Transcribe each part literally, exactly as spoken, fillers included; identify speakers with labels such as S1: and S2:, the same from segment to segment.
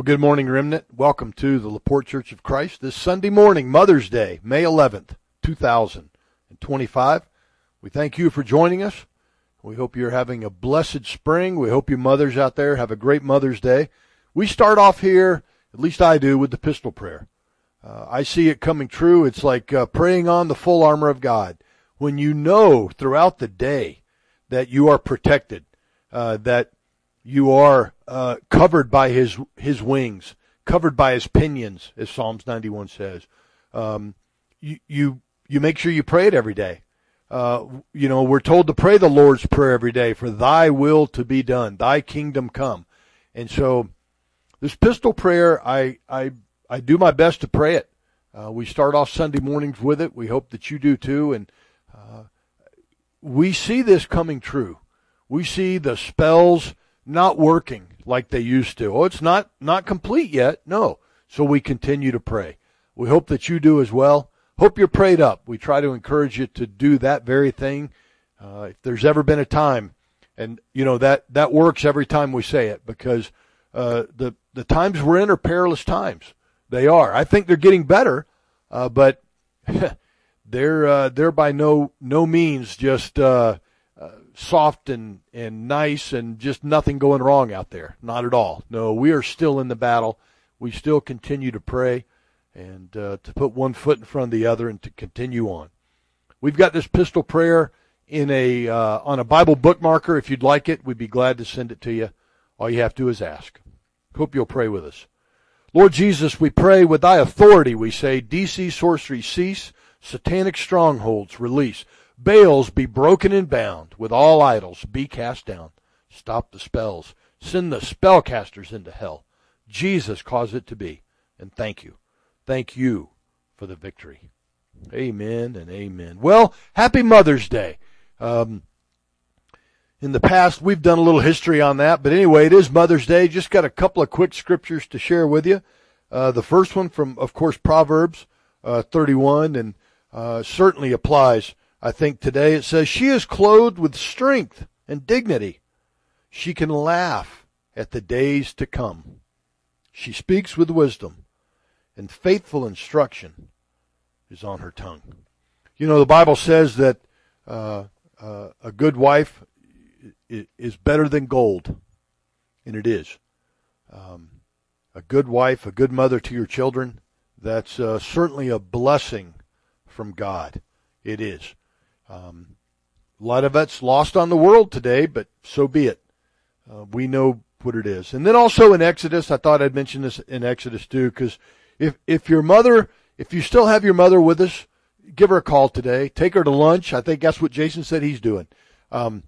S1: Well, good morning, Remnant. Welcome to the LaPorte Church of Christ this Sunday morning, Mother's Day, May eleventh, two thousand twenty-five. We thank you for joining us. We hope you're having a blessed spring. We hope you mothers out there have a great Mother's Day. We start off here, at least I do, with the pistol prayer. Uh, I see it coming true. It's like uh, praying on the full armor of God. When you know throughout the day that you are protected, uh, that you are uh, covered by his his wings, covered by his pinions, as Psalms ninety-one says. Um, you, you you make sure you pray it every day. Uh, you know, we're told to pray the Lord's Prayer every day, for thy will to be done, thy kingdom come. And so this pistol prayer, I I, I do my best to pray it. Uh, we start off Sunday mornings with it. We hope that you do too. And uh, we see this coming true. We see the spells not working like they used to. Oh, it's not, not complete yet. No. So we continue to pray. We hope that you do as well. Hope you're prayed up. We try to encourage you to do that very thing. Uh, if there's ever been a time, and you know, that, that works every time we say it, because uh, the, the times we're in are perilous times. They are. I think they're getting better, uh, but they're, uh, they're by no, no means just, uh, Uh, soft and, and nice and just nothing going wrong out there. Not at all. No, we are still in the battle. We still continue to pray and uh, to put one foot in front of the other and to continue on. We've got this pistol prayer in a uh, on a Bible bookmarker. If you'd like it, we'd be glad to send it to you. All you have to do is ask. Hope you'll pray with us. Lord Jesus, we pray with thy authority, we say, D C sorcery cease, satanic strongholds release. Baals be broken and bound, with all idols be cast down. Stop the spells. Send the spellcasters into hell. Jesus cause it to be. And thank you. Thank you for the victory. Amen and amen. Well, happy Mother's Day. Um, in the past, we've done a little history on that. But anyway, it is Mother's Day. Just got a couple of quick scriptures to share with you. Uh, the first one from, of course, Proverbs uh, thirty-one, and uh, certainly applies, I think, today. It says, she is clothed with strength and dignity. She can laugh at the days to come. She speaks with wisdom, and faithful instruction is on her tongue. You know, the Bible says that uh, uh, a good wife is better than gold, and it is. Um, a good wife, a good mother to your children, that's uh, certainly a blessing from God. It is. Um, a lot of it's lost on the world today, but so be it. Uh, we know what it is. And then also in Exodus, I thought I'd mention this in Exodus too, because if, if your mother, if you still have your mother with us, give her a call today. Take her to lunch. I think that's what Jason said he's doing. Um,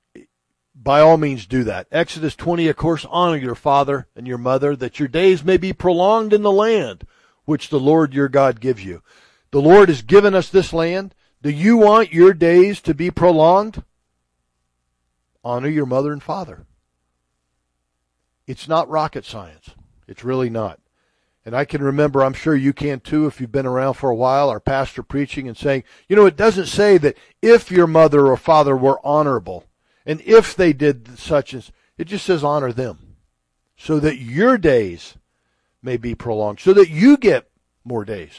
S1: by all means, do that. Exodus twenty, of course, honor your father and your mother, that your days may be prolonged in the land which the Lord your God gives you. The Lord has given us this land. Do you want your days to be prolonged? Honor your mother and father. It's not rocket science. It's really not. And I can remember, I'm sure you can too, if you've been around for a while, our pastor preaching and saying, you know, it doesn't say that if your mother or father were honorable, and if they did such as, it just says honor them, so that your days may be prolonged, so that you get more days.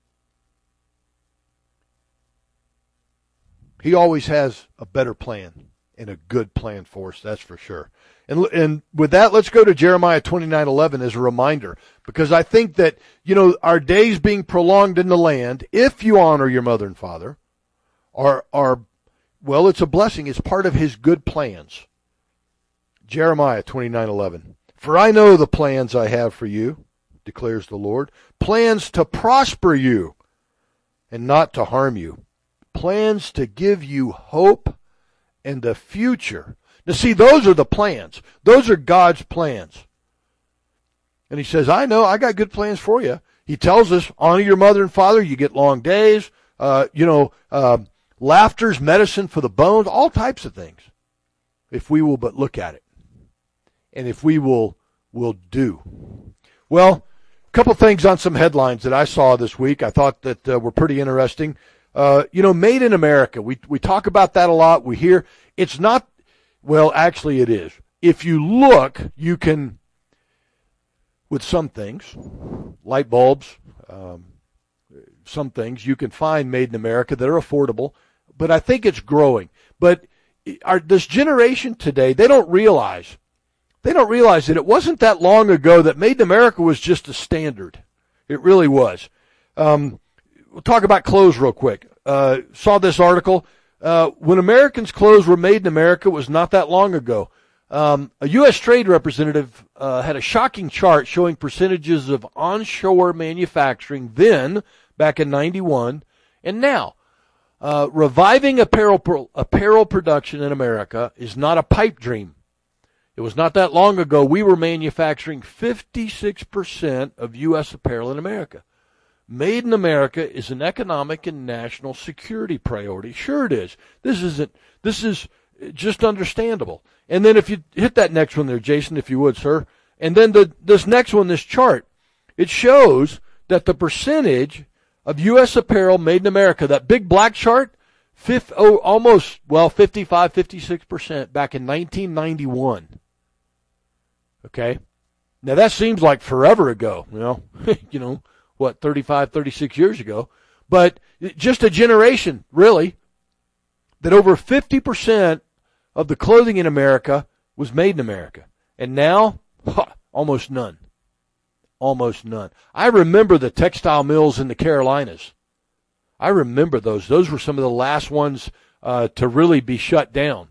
S1: He always has a better plan and a good plan for us, that's for sure. And and with that, let's go to Jeremiah twenty-nine eleven as a reminder, because I think that, you know, our days being prolonged in the land, if you honor your mother and father, are, are well, it's a blessing. It's part of his good plans. Jeremiah twenty-nine eleven. For I know the plans I have for you, declares the Lord, plans to prosper you and not to harm you, plans to give you hope and a future. Now see, those are the plans. Those are God's plans. And he says, I know, I got good plans for you. He tells us, honor your mother and father, you get long days, uh, you know, uh, laughter's medicine for the bones, all types of things, if we will but look at it. And if we will, will do. Well, a couple things on some headlines that I saw this week I thought that uh, were pretty interesting. Uh, you know, made in America. We we talk about that a lot. We hear it's not, well, actually it is. If you look, you can, with some things, light bulbs, um, some things you can find made in America that are affordable, but I think it's growing. But our, this generation today, they don't realize, they don't realize that it wasn't that long ago that made in America was just a standard. It really was. Um, we'll talk about clothes real quick. Uh, saw this article. Uh, when Americans' clothes were made in America, it was not that long ago. Um, a U S trade representative uh, had a shocking chart showing percentages of onshore manufacturing then, back in ninety-one, and now. Uh, reviving apparel apparel production in America is not a pipe dream. It was not that long ago we were manufacturing fifty-six percent of U S apparel in America. Made in America is an economic and national security priority. Sure it is. This isn't, this is just understandable. And then if you hit that next one there, Jason, if you would, sir. And then the, this next one, this chart, it shows that the percentage of U S apparel made in America, that big black chart, fifth, oh, almost, well, fifty-five, fifty-six percent back in nineteen ninety-one. Okay? Now that seems like forever ago, you know, you know, what, thirty-five, thirty-six years ago. But just a generation, really, that over fifty percent of the clothing in America was made in America. And now, huh, almost none. Almost none. I remember the textile mills in the Carolinas. I remember those. Those were some of the last ones uh, to really be shut down.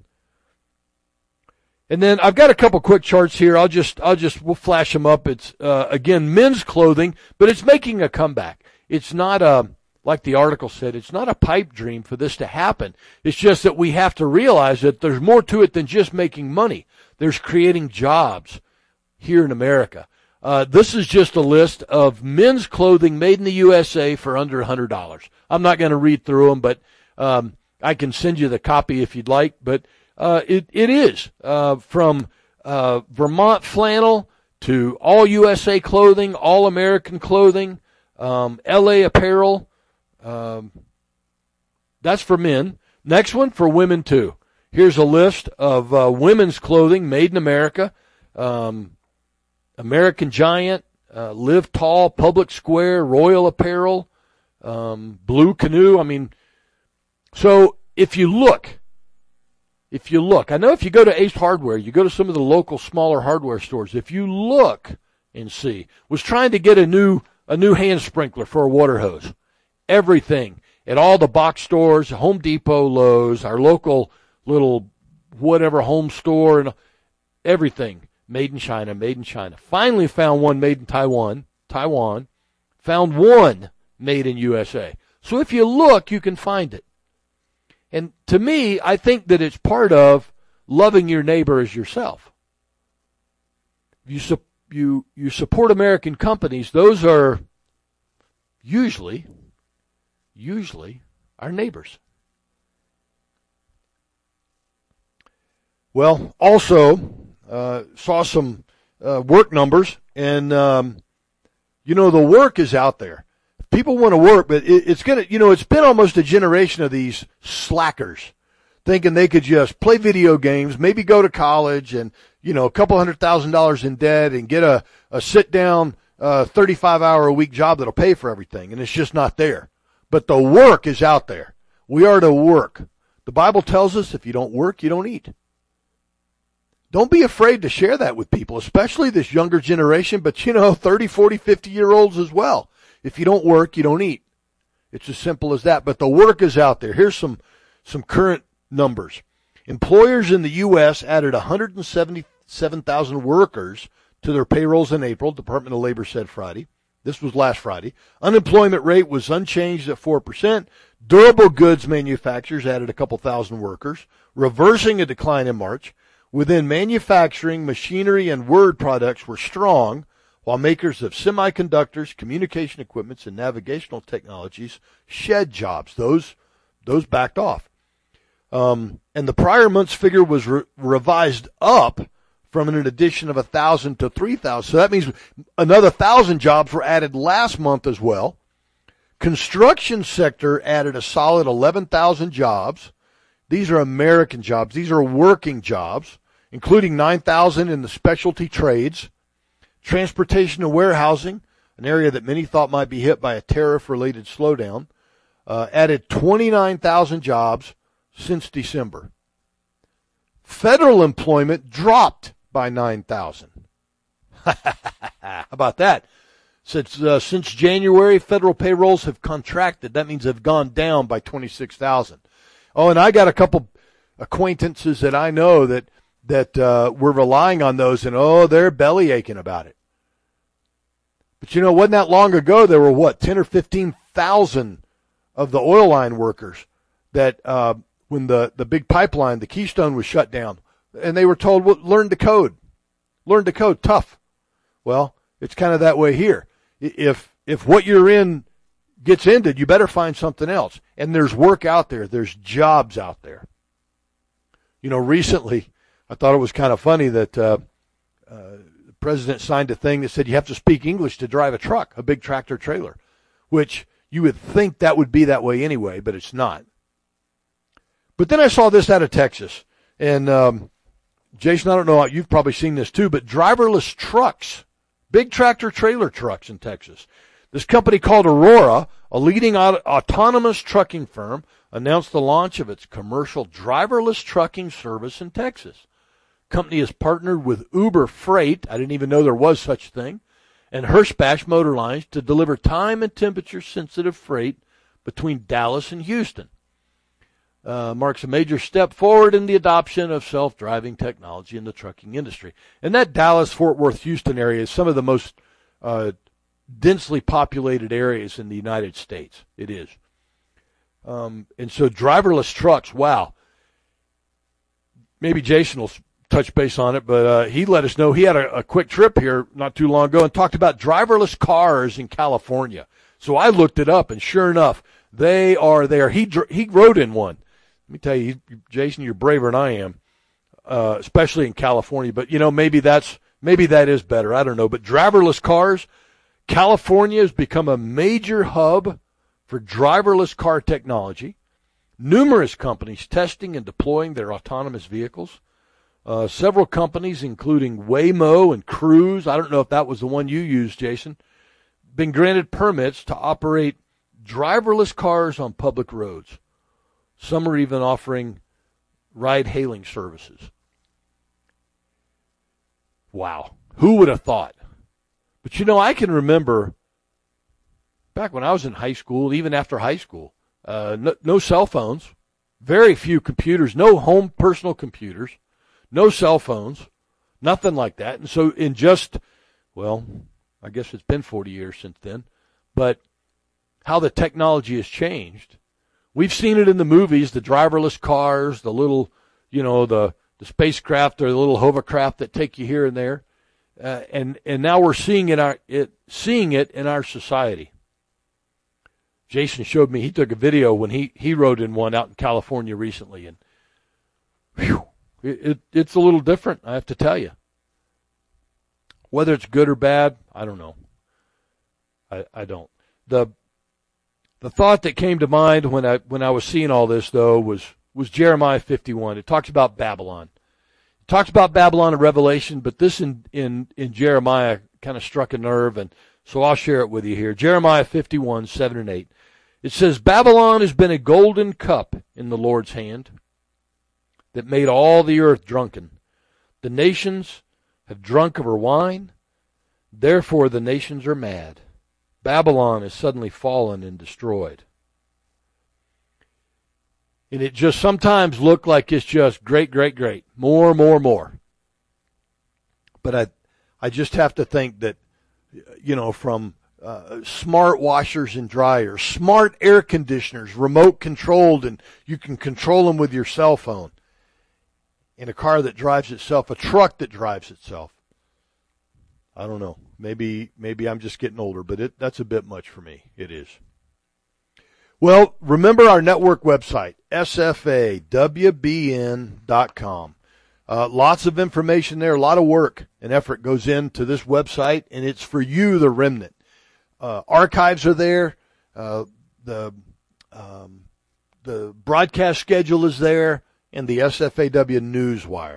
S1: And then I've got a couple quick charts here. I'll just, I'll just, we'll flash them up. It's, uh, again, men's clothing, but it's making a comeback. It's not a, like the article said, it's not a pipe dream for this to happen. It's just that we have to realize that there's more to it than just making money. There's creating jobs here in America. Uh, this is just a list of men's clothing made in the U S A for under one hundred dollars. I'm not going to read through them, but um, I can send you the copy if you'd like. But uh, it, it is uh, from uh, Vermont flannel to all U S A clothing, all American clothing, um, L A apparel. Um, that's for men. Next one for women, too. Here's a list of uh, women's clothing made in America. Um American Giant, uh, Live Tall, Public Square, Royal Apparel, um, Blue Canoe. I mean, so if you look, if you look, I know if you go to Ace Hardware, you go to some of the local smaller hardware stores, if you look and see, was trying to get a new, a new hand sprinkler for a water hose. Everything at all the box stores, Home Depot, Lowe's, our local little whatever home store, and everything. Made in China, made in China. Finally found one made in Taiwan, Taiwan. Found one made in U S A. So if you look, you can find it. And to me, I think that it's part of loving your neighbor as yourself. You, su- you, you support American companies. Those are usually, usually our neighbors. Well, also, Uh, saw some uh, work numbers, and um, you know the work is out there. People want to work, but it, it's gonna, you know, it's been almost a generation of these slackers, thinking they could just play video games, maybe go to college, and you know, a couple hundred thousand dollars in debt, and get a a sit down uh, thirty-five hour a week job that'll pay for everything, and it's just not there. But the work is out there. We are to work. The Bible tells us if you don't work, you don't eat. Don't be afraid to share that with people, especially this younger generation, but, you know, thirty, forty, fifty-year-olds as well. If you don't work, you don't eat. It's as simple as that. But the work is out there. Here's some, some current numbers. Employers in the U S added one hundred seventy-seven thousand workers to their payrolls in April, Department of Labor said Friday. This was last Friday. Unemployment rate was unchanged at four percent. Durable goods manufacturers added a couple thousand workers, reversing a decline in March. Within manufacturing, machinery, and word products were strong, while makers of semiconductors, communication equipments, and navigational technologies shed jobs. Those, those backed off. Um, and the prior month's figure was re- revised up from an addition of one thousand to three thousand. So that means another one thousand jobs were added last month as well. Construction sector added a solid eleven thousand jobs. These are American jobs. These are working jobs, including nine thousand in the specialty trades. Transportation and warehousing, an area that many thought might be hit by a tariff-related slowdown, uh, added twenty-nine thousand jobs since December. Federal employment dropped by nine thousand. How about that? Since, uh, since January, federal payrolls have contracted. That means they've gone down by twenty-six thousand. Oh, and I got a couple acquaintances that I know that that uh, were relying on those, and oh, they're belly aching about it. But you know, wasn't that long ago? There were what, ten or fifteen thousand of the oil line workers that uh, when the the big pipeline, the Keystone, was shut down, and they were told, well, learn to code, learn to code, tough. Well, it's kind of that way here. If if what you're in gets ended, you better find something else. And there's work out there. There's jobs out there. You know, recently, I thought it was kind of funny that uh, uh, the president signed a thing that said you have to speak English to drive a truck, a big tractor trailer, which you would think that would be that way anyway, but it's not. But then I saw this out of Texas. And, um, Jason, I don't know, you've probably seen this too, but driverless trucks, big tractor trailer trucks in Texas. This company called Aurora, a leading auto- autonomous trucking firm, announced the launch of its commercial driverless trucking service in Texas. The company has partnered with Uber Freight, I didn't even know there was such a thing, and Hirschbach Motor Lines to deliver time and temperature-sensitive freight between Dallas and Houston. Uh, marks a major step forward in the adoption of self-driving technology in the trucking industry. And that Dallas-Fort Worth-Houston area is some of the most uh, densely populated areas in the United States. It is. Um, and so driverless trucks, wow. Maybe Jason will touch base on it, but uh, he let us know he had a, a quick trip here not too long ago and talked about driverless cars in California. So I looked it up, and sure enough, they are there. He he rode in one. Let me tell you, Jason, you're braver than I am, uh, especially in California. But, you know, maybe that's maybe that is better. I don't know. But driverless cars, California has become a major hub for driverless car technology. Numerous companies testing and deploying their autonomous vehicles. Uh, several companies, including Waymo and Cruise, I don't know if that was the one you used, Jason, been granted permits to operate driverless cars on public roads. Some are even offering ride-hailing services. Wow. Who would have thought? But, you know, I can remember back when I was in high school, even after high school, uh, no, no cell phones, very few computers, no home personal computers, no cell phones, nothing like that. And so in just, well, I guess it's been forty years since then, but how the technology has changed. We've seen it in the movies, the driverless cars, the little, you know, the, the spacecraft or the little hovercraft that take you here and there. Uh, and, and now we're seeing it, our, it, seeing it in our society. Jason showed me, he took a video when he, he rode in one out in California recently. And whew, it, it, it's a little different, I have to tell you. Whether it's good or bad, I don't know. I, I don't. The The thought that came to mind when I when I was seeing all this, though, was, was Jeremiah fifty-one. It talks about Babylon. It talks about Babylon in Revelation, but this in, in, in Jeremiah kind of struck a nerve, and so I'll share it with you here. Jeremiah fifty-one, seven and eight. It says, Babylon has been a golden cup in the Lord's hand that made all the earth drunken. The nations have drunk of her wine, therefore the nations are mad. Babylon is suddenly fallen and destroyed. And it just sometimes looked like it's just great, great, great. More, more, more. But I I just have to think that, you know, from uh, smart washers and dryers, smart air conditioners, remote controlled, and you can control them with your cell phone, in a car that drives itself, a truck that drives itself. I don't know. Maybe maybe I'm just getting older, but it, that's a bit much for me. It is. Well, remember our network website, S F A W B N dot com. Uh, lots of information there, a lot of work and effort goes into this website, and it's for you, the remnant. Uh, archives are there. Uh, the um, the broadcast schedule is there, and the S F A W Newswire.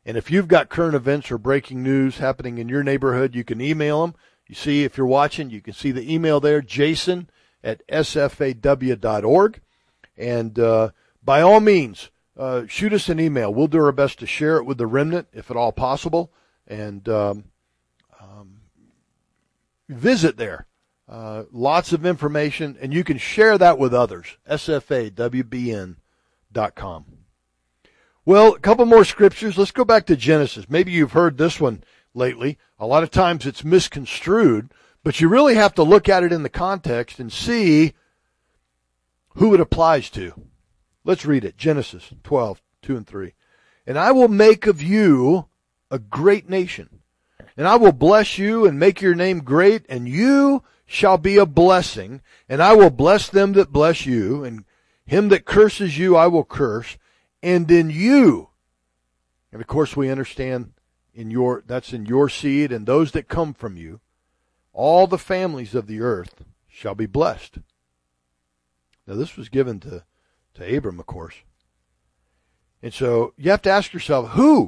S1: And if you've got current events or breaking news happening in your neighborhood, you can email them. You see, if you're watching, you can see the email there, jason at s f a w dot org. And uh, by all means, uh, shoot us an email. We'll do our best to share it with the remnant, if at all possible. And um, um, visit there. Uh, lots of information, and you can share that with others, s f a w b n dot com. Well, a couple more scriptures. Let's go back to Genesis. Maybe you've heard this one lately. A lot of times it's misconstrued, but you really have to look at it in the context and see who it applies to. Let's read it. Genesis twelve, two and three. And I will make of you a great nation, and I will bless you and make your name great, and you shall be a blessing, and I will bless them that bless you, and him that curses you I will curse, and in you, and of course we understand in your, that's in your seed and those that come from you, all the families of the earth shall be blessed. Now this was given to, to Abram, of course. And so you have to ask yourself, who?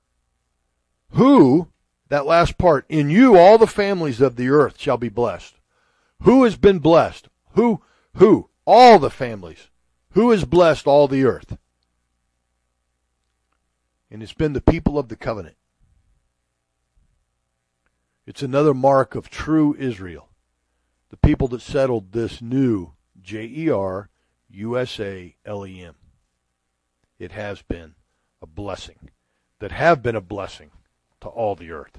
S1: Who, that last part, in you all the families of the earth shall be blessed. Who has been blessed? Who? Who? All the families. Who has blessed all the earth? And it's been the people of the covenant. It's another mark of true Israel. The people that settled this new J E R U S A L E M. It has been a blessing. That have been a blessing to all the earth.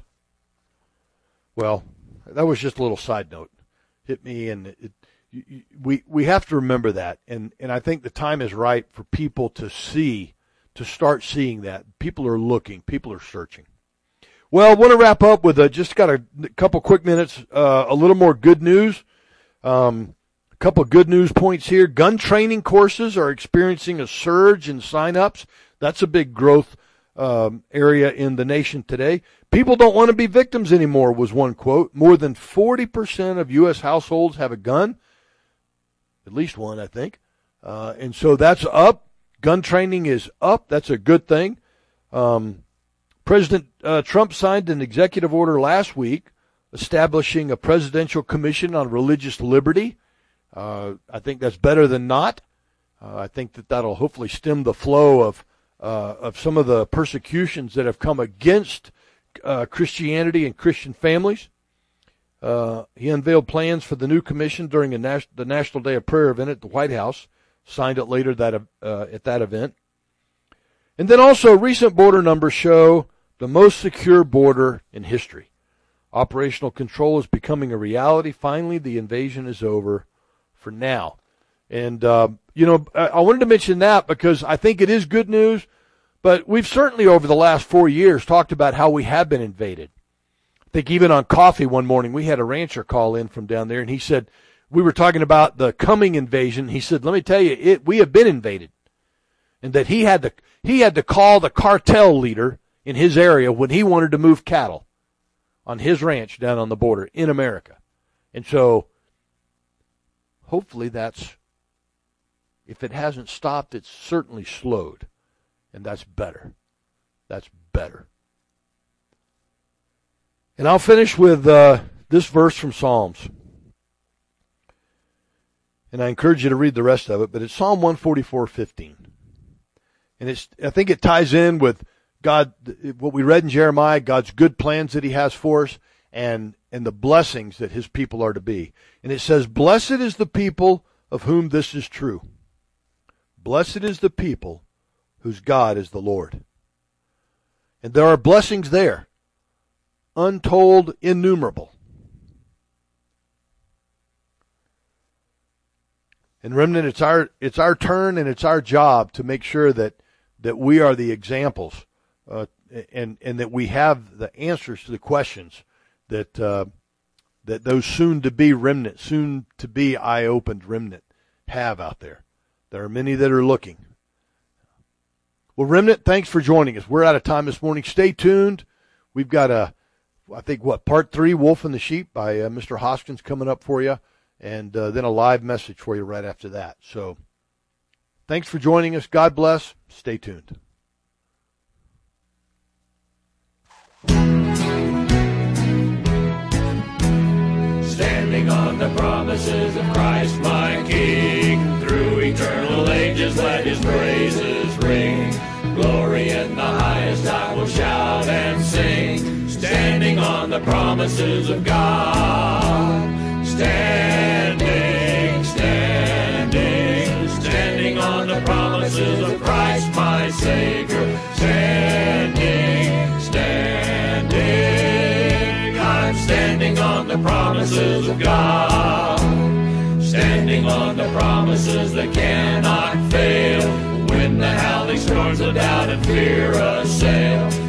S1: Well, that was just a little side note. Hit me, and it, it, we we have to remember that. And, and I think the time is right for people to see, to start seeing that. People are looking. People are searching. Well, I want to wrap up with a, just got a couple quick minutes, uh, a little more good news. Um, a couple good news points here. Gun training courses are experiencing a surge in sign-ups. That's a big growth um, area in the nation today. People don't want to be victims anymore, was one quote. More than forty percent of U S households have a gun. At least one, I think. Uh, and so that's up. Gun training is up. That's a good thing. Um, President uh, Trump signed an executive order last week establishing a presidential commission on religious liberty. Uh, I think that's better than not. Uh, I think that that'll hopefully stem the flow of uh, of some of the persecutions that have come against uh, Christianity and Christian families. Uh, he unveiled plans for the new commission during a nas- the National Day of Prayer event at the White House. Signed it later that uh, at that event. And then also recent border numbers show the most secure border in history. Operational control is becoming a reality. Finally, the invasion is over for now. And, uh, you know, I wanted to mention that because I think it is good news, but we've certainly over the last four years talked about how we have been invaded. I think even on coffee one morning, we had a rancher call in from down there, and he said, we were talking about the coming invasion. He said, let me tell you, it, we have been invaded. And that he had to, he had to call the cartel leader in his area when he wanted to move cattle on his ranch down on the border in America. And so hopefully that's, if it hasn't stopped, it's certainly slowed. And that's better. That's better. And I'll finish with uh, this verse from Psalms. And I encourage you to read the rest of it, but it's Psalm one forty-four fifteen. And it's, I think it ties in with God, what we read in Jeremiah, God's good plans that he has for us, and, and the blessings that his people are to be. And it says, blessed is the people of whom this is true. Blessed is the people whose God is the Lord. And there are blessings there, untold, innumerable. And remnant, it's our it's our turn and it's our job to make sure that that we are the examples, uh, and and that we have the answers to the questions that uh, that those soon to be remnant, soon to be eye opened remnant have out there. There are many that are looking. Well, remnant, thanks for joining us. We're out of time this morning. Stay tuned. We've got a, I think what part three, Wolf and the Sheep by uh, Mister Hoskins coming up for you. And uh, then a live message for you right after that. So thanks for joining us. God bless. Stay tuned.
S2: standing on the promises of Christ my King. Through eternal ages let his praises ring. Glory in the highest I will shout and sing. Standing on the promises of God. Standing, standing, standing on the promises of Christ my Savior. Standing, standing, I'm standing on the promises of God. Standing on the promises that cannot fail. When the howling storms of doubt and fear assail,